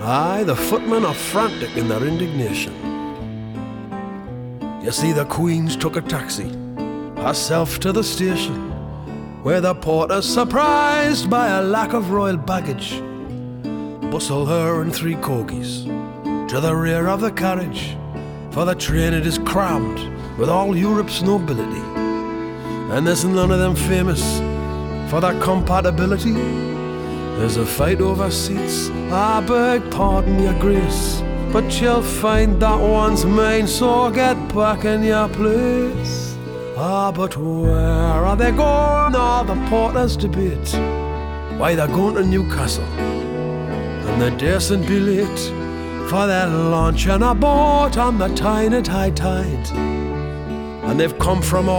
Aye, the footmen are frantic in their indignation. You see, the Queen's took a taxi herself to the station, where the porter's surprised by a lack of royal baggage. Bustle her and 3 corgis to the rear of the carriage, for the train it is crammed with all Europe's nobility, and there's none of them famous for their compatibility. There's a fight over seats, I beg pardon your grace, but you'll find that one's mine, so get back in your place. Ah, but where are they going? All the porters debate. Why, they're going to Newcastle, and they daresn't be late, for they're launching a boat on the tide, and they've come from all